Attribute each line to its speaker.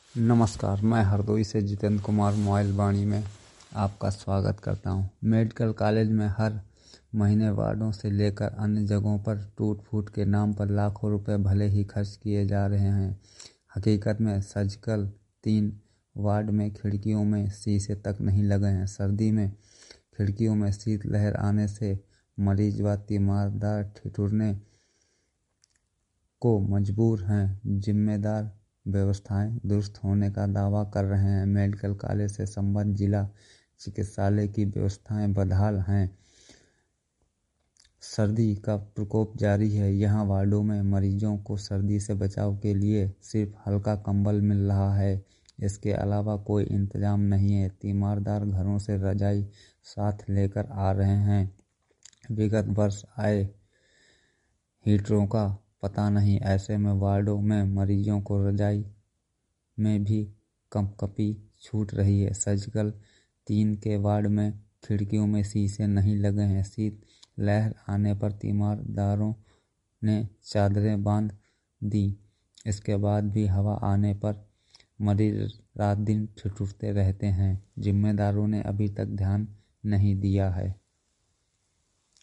Speaker 1: नमस्कार, मैं हरदोई से जितेंद्र कुमार मोबाइल वाणी में आपका स्वागत करता हूं। मेडिकल कॉलेज में हर महीने वार्डों से लेकर अन्य जगहों पर टूट फूट के नाम पर लाखों रुपए भले ही खर्च किए जा रहे हैं। हकीकत में सर्जिकल 3 वार्ड में खिड़कियों में शीशे तक नहीं लगे हैं। सर्दी में खिड़कियों में शीतलहर आने से मरीज व तीमारदार ठिठुरने को मजबूर हैं। जिम्मेदार व्यवस्थाएं दुरुस्त होने का दावा कर रहे हैं। मेडिकल कॉलेज से संबद्ध जिला चिकित्सालय की व्यवस्थाएं बदहाल हैं। सर्दी का प्रकोप जारी है। यहाँ वार्डों में मरीजों को सर्दी से बचाव के लिए सिर्फ हल्का कंबल मिल रहा है। इसके अलावा कोई इंतजाम नहीं है। तीमारदार घरों से रजाई साथ लेकर आ रहे हैं। विगत वर्ष आए हीटरों का पता नहीं। ऐसे में वार्डों में मरीजों को रजाई में भी कंपकपी छूट रही है। सर्जिकल 3 के वार्ड में खिड़कियों में शीशे नहीं लगे हैं। शीत लहर आने पर तीमारदारों ने चादरें बांध दी। इसके बाद भी हवा आने पर मरीज रात दिन ठिठुरते रहते हैं। जिम्मेदारों ने अभी तक ध्यान नहीं दिया है।